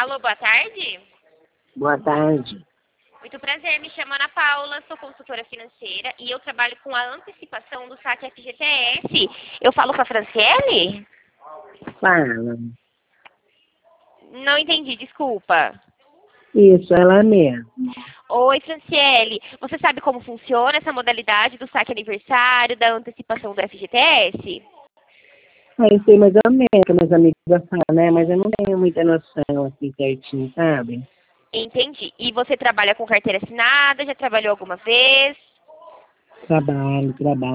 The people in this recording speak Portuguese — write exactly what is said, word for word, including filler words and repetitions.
Alô, boa tarde. Boa tarde. Muito prazer, me chamo Ana Paula, sou consultora financeira e eu trabalho com a antecipação do saque F G T S. Eu falo com a Franciele? Fala. Não entendi, desculpa. Isso, ela mesmo. Oi, Franciele. Você sabe como funciona essa modalidade do saque aniversário, da antecipação do F G T S? Ah, eu sei mais ou menos que meus amigos falam, né? Mas eu não tenho muita noção assim certinho, sabe? Entendi. E você trabalha com carteira assinada? Já trabalhou alguma vez? Trabalho, trabalho.